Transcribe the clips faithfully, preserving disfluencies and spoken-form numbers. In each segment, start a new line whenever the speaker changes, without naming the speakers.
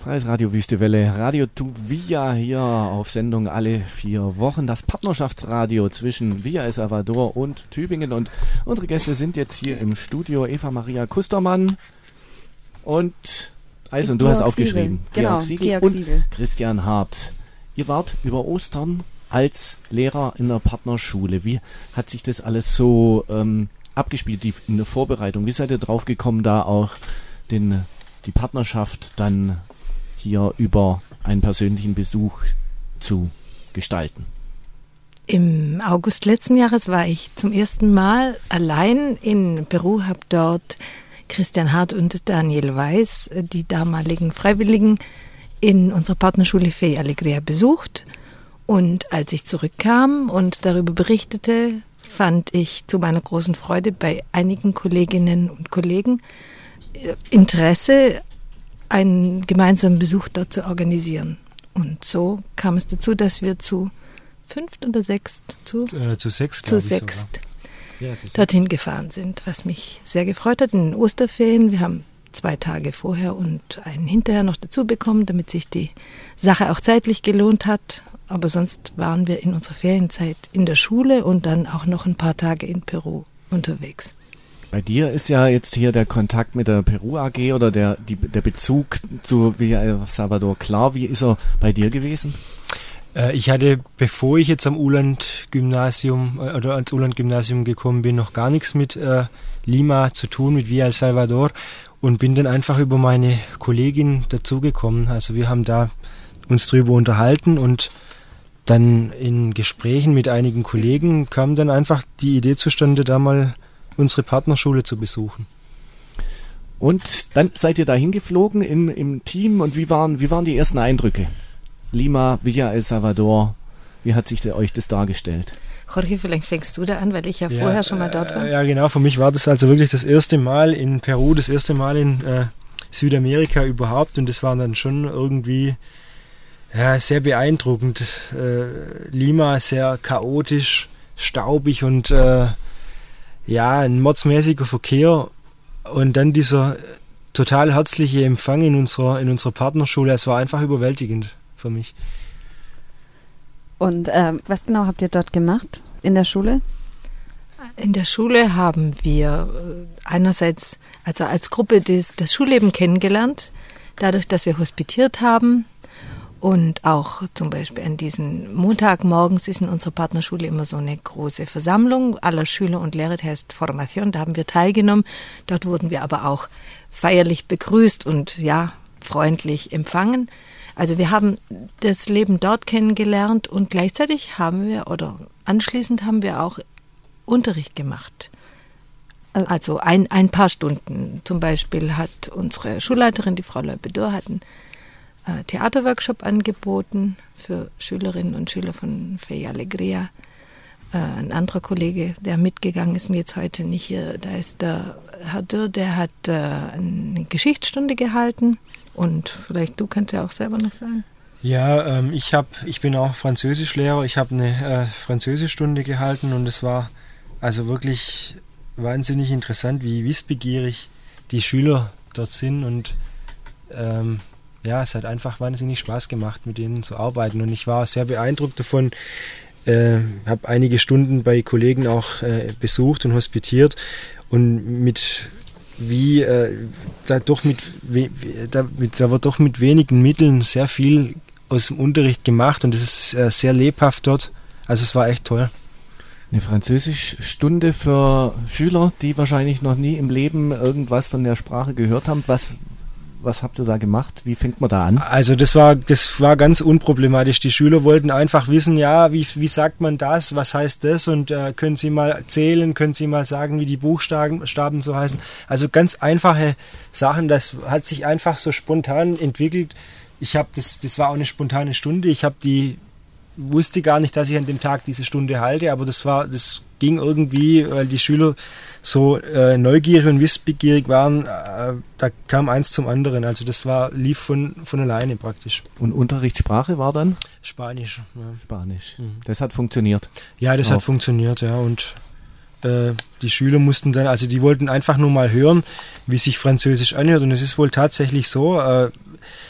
Freies Radio Wüstewelle, Radio Tu Villa hier auf Sendung alle vier Wochen. Das Partnerschaftsradio zwischen Villa El Salvador und Tübingen. Und unsere Gäste sind jetzt hier im Studio Eva Maria Kustermann und also, und du
Georg
hast aufgeschrieben.
Siegel. Genau,
Siegel
Georg
und
Siegel.
Christian Hart. Ihr wart über Ostern als Lehrer in der Partnerschule. Wie hat sich das alles so ähm, abgespielt, die, in der Vorbereitung? Wie seid ihr drauf gekommen, da auch den, die Partnerschaft dann hier über einen persönlichen Besuch zu gestalten?
Im August letzten Jahres war ich zum ersten Mal allein in Peru, habe dort Christian Hart und Daniel Weiß, die damaligen Freiwilligen, in unserer Partnerschule Fe y Alegría besucht. Und als ich zurückkam und darüber berichtete, fand ich zu meiner großen Freude bei einigen Kolleginnen und Kollegen Interesse, einen gemeinsamen Besuch dort zu organisieren. Und so kam es dazu, dass wir zu fünft oder sechst, zu,
äh, zu sechs,
zu
ich
sechst
ja, zu
dorthin gefahren sind, was mich sehr gefreut hat in den Osterferien. Wir haben zwei Tage vorher und einen hinterher noch dazu bekommen, damit sich die Sache auch zeitlich gelohnt hat. Aber sonst waren wir in unserer Ferienzeit in der Schule und dann auch noch ein paar Tage in Peru unterwegs.
Bei dir ist ja jetzt hier der Kontakt mit der Peru A G oder der, die, der Bezug zu Villa El Salvador klar. Wie ist er bei dir gewesen?
Äh, ich hatte, bevor ich jetzt am Uland-Gymnasium äh, oder ans Uland-Gymnasium gekommen bin, noch gar nichts mit äh, Lima zu tun, mit Villa El Salvador, und bin dann einfach über meine Kollegin dazugekommen. Also wir haben da uns drüber unterhalten und dann in Gesprächen mit einigen Kollegen kam dann einfach die Idee zustande, da mal unsere Partnerschule zu besuchen.
Und dann seid ihr dahin geflogen in, im Team, und wie waren, wie waren die ersten Eindrücke? Lima, Villa El Salvador, wie hat sich euch das dargestellt?
Jorge, vielleicht fängst du da an, weil ich ja,
ja
vorher schon mal dort war.
Ja, genau, für mich war das also wirklich das erste Mal in Peru, das erste Mal in äh, Südamerika überhaupt, und das war dann schon irgendwie ja, sehr beeindruckend. Äh, Lima sehr chaotisch, staubig und äh, ja, ein mordsmäßiger Verkehr, und dann dieser total herzliche Empfang in unserer, in unserer Partnerschule. Es war einfach überwältigend für mich.
Und ähm, was genau habt ihr dort gemacht in der Schule?
In der Schule haben wir einerseits also als Gruppe das, das Schulleben kennengelernt, dadurch, dass wir hospitiert haben. Und auch zum Beispiel an diesen Montagmorgens ist in unserer Partnerschule immer so eine große Versammlung aller Schüler und Lehrer, die heißt Formation, da haben wir teilgenommen. Dort wurden wir aber auch feierlich begrüßt und ja, freundlich empfangen. Also wir haben das Leben dort kennengelernt und gleichzeitig haben wir, oder anschließend haben wir auch Unterricht gemacht. Also ein, ein paar Stunden. Zum Beispiel hat unsere Schulleiterin, die Frau Leubedor, hat einen äh, Theaterworkshop angeboten für Schülerinnen und Schüler von Fe y Alegría. Äh, ein anderer Kollege, der mitgegangen ist und jetzt heute nicht hier, da ist der Herr Dürr, der hat äh, eine Geschichtsstunde gehalten. Und vielleicht du kannst ja auch selber noch sagen.
Ja, ähm, ich hab, ich bin auch Französischlehrer. Ich habe eine äh, Französischstunde gehalten, und es war also wirklich wahnsinnig interessant, wie wissbegierig die Schüler dort sind, und ähm, ja, es hat einfach wahnsinnig Spaß gemacht, mit denen zu arbeiten, und ich war sehr beeindruckt davon. Äh, habe einige Stunden bei Kollegen auch äh, besucht und hospitiert, und mit wie äh, da doch mit, we, da, mit da wird doch mit wenigen Mitteln sehr viel aus dem Unterricht gemacht, und es ist äh, sehr lebhaft dort. Also es war echt toll.
Eine Französischstunde für Schüler, die wahrscheinlich noch nie im Leben irgendwas von der Sprache gehört haben. Was, was habt ihr da gemacht? Wie fängt man da an?
Also das war, das war ganz unproblematisch. Die Schüler wollten einfach wissen, ja, wie, wie sagt man das, was heißt das, und äh, können Sie mal zählen, können Sie mal sagen, wie die Buchstaben Staben so heißen. Also ganz einfache Sachen, das hat sich einfach so spontan entwickelt. Ich habe das, das war auch eine spontane Stunde. Ich habe die, wusste gar nicht, dass ich an dem Tag diese Stunde halte, aber das war, das ging irgendwie, weil die Schüler so äh, neugierig und wissbegierig waren, äh, da kam eins zum anderen. Also das war, lief von, von alleine praktisch.
Und Unterrichtssprache war dann?
Spanisch. Ja.
Spanisch. Mhm. Das hat funktioniert?
Ja, das
auch.
hat funktioniert, ja. Und äh, die Schüler mussten dann, also die wollten einfach nur mal hören, wie sich Französisch anhört. Und es ist wohl tatsächlich so, äh,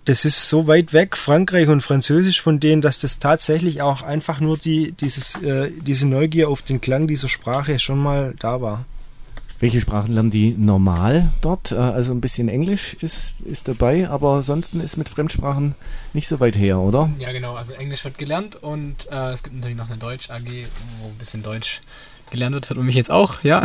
das ist so weit weg, Frankreich und Französisch von denen, dass das tatsächlich auch einfach nur die, dieses, äh, diese Neugier auf den Klang dieser Sprache schon mal da war.
Welche Sprachen lernen die normal dort? Also ein bisschen Englisch ist, ist dabei, aber ansonsten ist mit Fremdsprachen nicht so weit her, oder?
Ja, genau. Also Englisch wird gelernt und äh, es gibt natürlich noch eine Deutsch-A G, wo ein bisschen Deutsch gelernt wird, hört man mich jetzt auch, ja.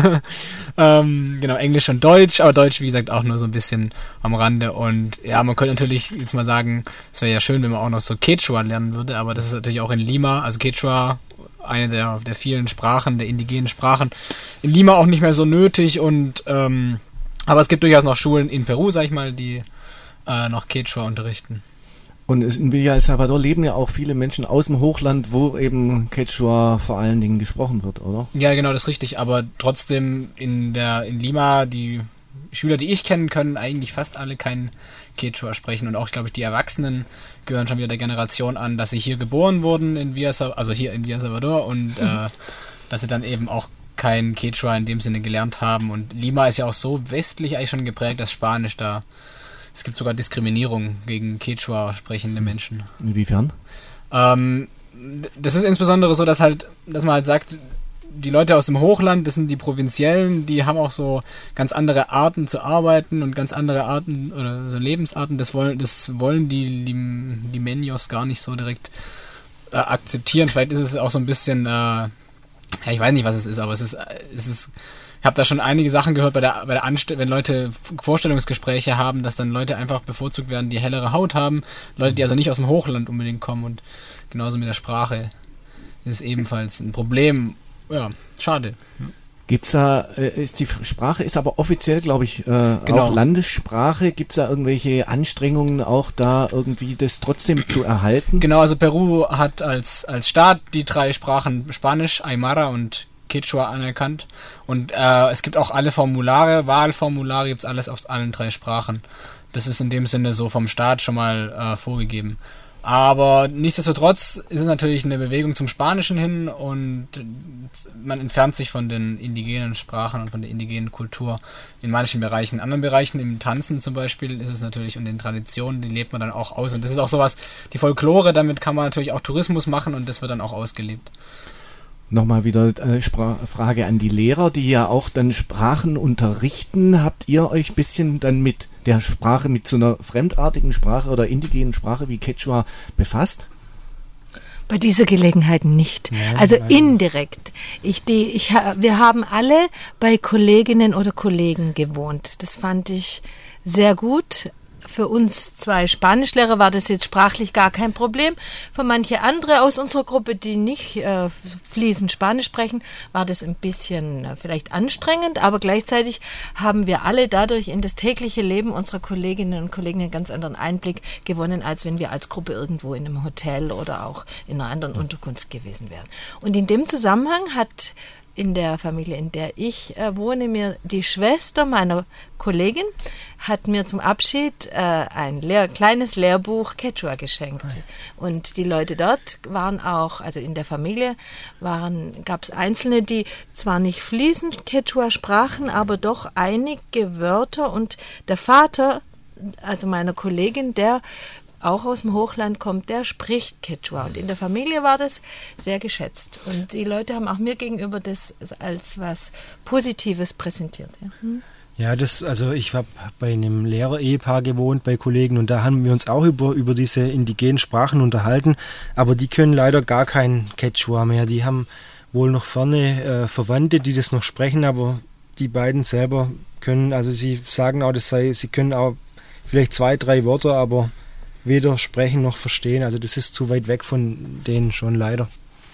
ähm, genau, Englisch und Deutsch, aber Deutsch, wie gesagt, auch nur so ein bisschen am Rande. Und ja, man könnte natürlich jetzt mal sagen, es wäre ja schön, wenn man auch noch so Quechua lernen würde, aber das ist natürlich auch in Lima, also Quechua, eine der, der vielen Sprachen, der indigenen Sprachen, in Lima auch nicht mehr so nötig. Und ähm, aber es gibt durchaus noch Schulen in Peru, sag ich mal, die äh, noch Quechua unterrichten.
Und in Villa El Salvador leben ja auch viele Menschen aus dem Hochland, wo eben Quechua vor allen Dingen gesprochen wird, oder?
Ja, genau, das ist richtig. Aber trotzdem in der in Lima, die Schüler, die ich kenne, können eigentlich fast alle kein Quechua sprechen. Und auch, glaube ich, die Erwachsenen gehören schon wieder der Generation an, dass sie hier geboren wurden, in Villa, also hier in Villa Salvador, und mhm. äh, dass sie dann eben auch kein Quechua in dem Sinne gelernt haben. Und Lima ist ja auch so westlich eigentlich schon geprägt, dass Spanisch da... Es gibt sogar Diskriminierung gegen Quechua sprechende Menschen.
Inwiefern?
Ähm, das ist insbesondere so, dass halt, dass man halt sagt, die Leute aus dem Hochland, das sind die Provinziellen, die haben auch so ganz andere Arten zu arbeiten und ganz andere Arten oder so Lebensarten. Das wollen, das wollen die Limeños gar nicht so direkt äh, akzeptieren. Vielleicht ist es auch so ein bisschen, äh, ja, ich weiß nicht, was es ist, aber es ist, es ist. Ich habe da schon einige Sachen gehört bei der, bei der Anst- wenn Leute Vorstellungsgespräche haben, dass dann Leute einfach bevorzugt werden, die hellere Haut haben, Leute, die also nicht aus dem Hochland unbedingt kommen, und genauso mit der Sprache ist es ebenfalls ein Problem. Ja, schade.
Gibt's da, äh, ist die Sprache ist aber offiziell, glaube ich, äh,
genau.
auch Landessprache. Gibt's da irgendwelche Anstrengungen, auch da irgendwie das trotzdem zu erhalten?
Genau, also Peru hat als, als Staat die drei Sprachen Spanisch, Aymara und Quechua anerkannt, und äh, es gibt auch alle Formulare, Wahlformulare, gibt es alles auf allen drei Sprachen. Das ist in dem Sinne so vom Staat schon mal äh, vorgegeben. Aber nichtsdestotrotz ist es natürlich eine Bewegung zum Spanischen hin, und man entfernt sich von den indigenen Sprachen und von der indigenen Kultur in manchen Bereichen. In anderen Bereichen, im Tanzen zum Beispiel, ist es natürlich, und den Traditionen, die lebt man dann auch aus. Und das ist auch sowas, die Folklore, damit kann man natürlich auch Tourismus machen, und das wird dann auch ausgelebt.
Nochmal wieder eine Spra- Frage an die Lehrer, die ja auch dann Sprachen unterrichten. Habt ihr euch ein bisschen dann mit der Sprache, mit so einer fremdartigen Sprache oder indigenen Sprache wie Quechua befasst?
Bei dieser Gelegenheit nicht.
Nein,
also
nein.
indirekt. Ich, die, ich, wir haben alle bei Kolleginnen oder Kollegen gewohnt. Das fand ich sehr gut. Für uns zwei Spanischlehrer war das jetzt sprachlich gar kein Problem. Für manche andere aus unserer Gruppe, die nicht äh, fließend Spanisch sprechen, war das ein bisschen äh, vielleicht anstrengend, aber gleichzeitig haben wir alle dadurch in das tägliche Leben unserer Kolleginnen und Kollegen einen ganz anderen Einblick gewonnen, als wenn wir als Gruppe irgendwo in einem Hotel oder auch in einer anderen Unterkunft gewesen wären. Und in dem Zusammenhang hat in der Familie, in der ich äh, wohne, mir die Schwester meiner Kollegin hat mir zum Abschied äh, ein Lehr- kleines Lehrbuch Quechua geschenkt. Und die Leute dort waren auch, also in der Familie waren, gab es Einzelne, die zwar nicht fließend Quechua sprachen, aber doch einige Wörter, und der Vater, also meiner Kollegin, der auch aus dem Hochland kommt, der spricht Quechua. Und in der Familie war das sehr geschätzt. Und die Leute haben auch mir gegenüber das als was Positives präsentiert. Ja, hm.
ja das, also ich habe bei einem Lehrer-Ehepaar gewohnt, bei Kollegen, und da haben wir uns auch über, über diese indigenen Sprachen unterhalten, aber die können leider gar kein Quechua mehr. Die haben wohl noch ferne äh, Verwandte, die das noch sprechen, aber die beiden selber können, also sie sagen auch, das sei, sie können auch vielleicht zwei, drei Wörter, aber weder sprechen noch verstehen. Also das ist zu weit weg von denen schon leider.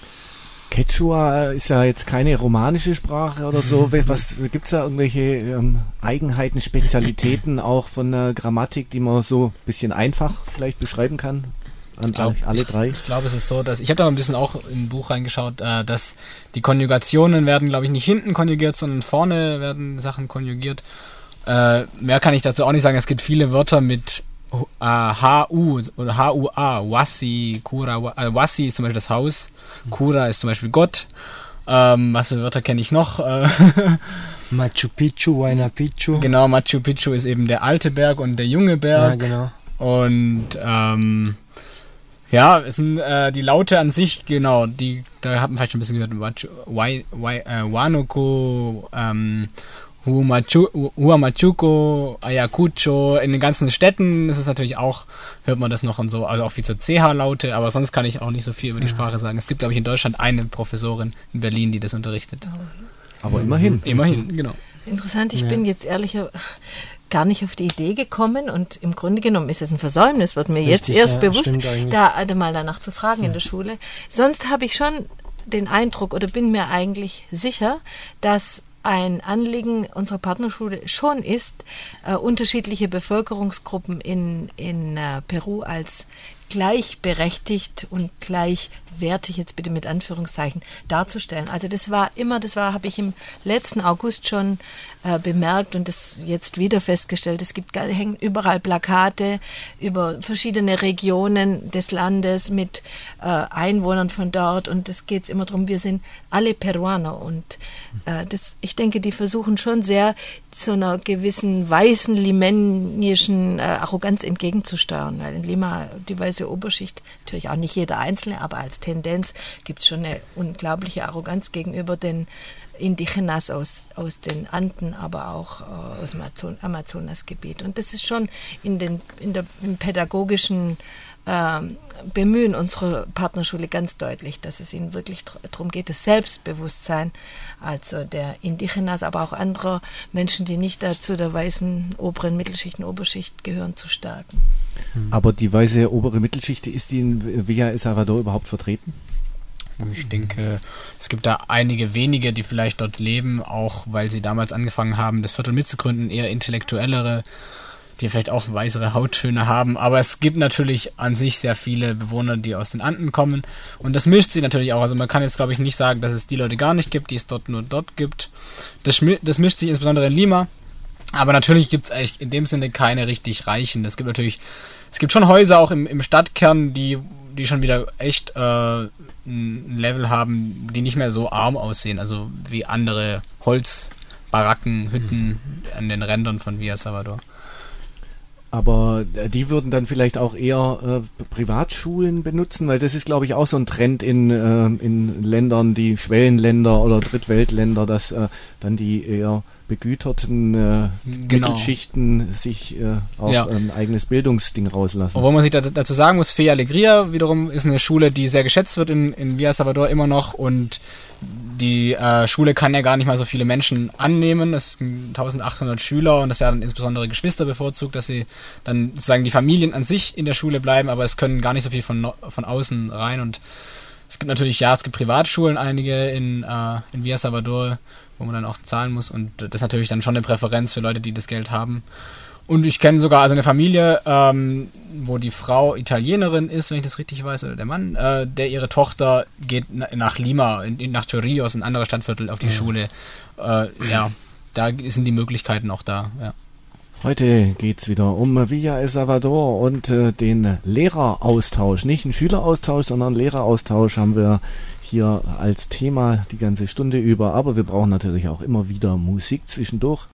Quechua ist ja jetzt keine romanische Sprache oder so. Was gibt es da irgendwelche ähm, Eigenheiten, Spezialitäten auch von der Grammatik, die man so ein bisschen einfach vielleicht beschreiben kann? An
ich glaub,
alle drei?
Ich glaube, es ist so, dass ich habe da ein bisschen auch in ein Buch reingeschaut, äh, dass die Konjugationen werden, glaube ich, nicht hinten konjugiert, sondern vorne werden Sachen konjugiert. Äh, mehr kann ich dazu auch nicht sagen. Es gibt viele Wörter mit Uh, H U oder H U A, Wasi, Kura, äh, Wasi ist zum Beispiel das Haus, Kura ist zum Beispiel Gott. Ähm, was für Wörter kenne ich noch?
Machu Picchu, Huayna Picchu.
Genau, Machu Picchu ist eben der alte Berg und der junge Berg.
Ja, genau.
Und ähm, ja, es sind äh, die Laute an sich, genau, die, da hat man vielleicht schon ein bisschen gehört, Wai, Wai, äh, Wanoko, ähm, Huamachu, Huamachuco, Ayacucho, in den ganzen Städten ist es natürlich auch, hört man das noch und so, also auch wie so C H-Laute, aber sonst kann ich auch nicht so viel über die Sprache sagen. Es gibt, glaube ich, in Deutschland eine Professorin in Berlin, die das unterrichtet.
Aber immerhin.
Immerhin, genau.
Interessant, ich
Ja.
bin jetzt ehrlicher gar nicht auf die Idee gekommen und im Grunde genommen ist es ein Versäumnis, wird mir
Richtig,
jetzt erst
ja,
bewusst,
stimmt eigentlich.
da also mal danach zu fragen in der Schule. Sonst habe ich schon den Eindruck oder bin mir eigentlich sicher, dass ein Anliegen unserer Partnerschule schon ist, äh, unterschiedliche Bevölkerungsgruppen in, in äh, Peru als gleichberechtigt und gleichwertig, jetzt bitte mit Anführungszeichen, darzustellen. Also das war immer, das war, habe ich im letzten August schon äh, bemerkt und das jetzt wieder festgestellt. Es gibt, hängen überall Plakate über verschiedene Regionen des Landes mit äh, Einwohnern von dort und es geht immer darum, wir sind alle Peruaner und äh, das, ich denke, die versuchen schon sehr zu einer gewissen weißen limenischen äh, Arroganz entgegenzusteuern, weil in Lima die weiße Oberschicht, natürlich auch nicht jeder Einzelne, aber als Tendenz gibt es schon eine unglaubliche Arroganz gegenüber den Indigenas aus, aus den Anden, aber auch äh, aus dem Amazon- Amazonasgebiet. Und das ist schon in den, in der, im pädagogischen ähm, Bemühen unserer Partnerschule ganz deutlich, dass es ihnen wirklich dr- darum geht, das Selbstbewusstsein, also der Indigenas, aber auch anderer Menschen, die nicht dazu der weißen oberen Mittelschicht und Oberschicht gehören, zu stärken.
Aber die weiße obere Mittelschicht, ist die in Villa El Salvador überhaupt vertreten?
Ich denke, es gibt da einige wenige, die vielleicht dort leben, auch weil sie damals angefangen haben, das Viertel mitzugründen, eher intellektuellere, die vielleicht auch weißere Hauttöne haben. Aber es gibt natürlich an sich sehr viele Bewohner, die aus den Anden kommen. Und das mischt sich natürlich auch. Also man kann jetzt, glaube ich, nicht sagen, dass es die Leute gar nicht gibt, die es dort nur dort gibt. Das, schmi- das mischt sich insbesondere in Lima. Aber natürlich gibt es eigentlich in dem Sinne keine richtig Reichen. Es gibt natürlich, es gibt schon Häuser auch im, im Stadtkern, die, die schon wieder echt äh, ein Level haben, die nicht mehr so arm aussehen, also wie andere Holzbaracken, Hütten an den Rändern von Villa Salvador.
Aber äh, die würden dann vielleicht auch eher äh, Privatschulen benutzen, weil das ist, glaube ich, auch so ein Trend in, äh, in Ländern, die Schwellenländer oder Drittweltländer, dass äh, dann die eher begüterten äh,
Genau.
Mittelschichten sich äh, auch
Ja.
ein eigenes Bildungsding rauslassen.
Obwohl man sich da, dazu sagen muss, Fe Alegria wiederum ist eine Schule, die sehr geschätzt wird in, in Villa Salvador immer noch und die äh, Schule kann ja gar nicht mal so viele Menschen annehmen. Es sind eintausendachthundert Schüler und das werden insbesondere Geschwister bevorzugt, dass sie dann sozusagen die Familien an sich in der Schule bleiben, aber es können gar nicht so viel von, von außen rein und es gibt natürlich, ja, es gibt Privatschulen, einige in, äh, in Villa Salvador, wo man dann auch zahlen muss und das ist natürlich dann schon eine Präferenz für Leute, die das Geld haben. Und ich kenne sogar also eine Familie, ähm, wo die Frau Italienerin ist, wenn ich das richtig weiß, oder der Mann, äh, der ihre Tochter geht na, nach Lima, in, in, nach Chorrillos, ein anderes Stadtviertel, auf die ja. Schule. Äh, ja, da sind die Möglichkeiten auch da, ja.
Heute geht's wieder um Villa El Salvador und äh, den Lehreraustausch. Nicht einen Schüleraustausch, sondern Lehreraustausch haben wir hier als Thema die ganze Stunde über. Aber wir brauchen natürlich auch immer wieder Musik zwischendurch.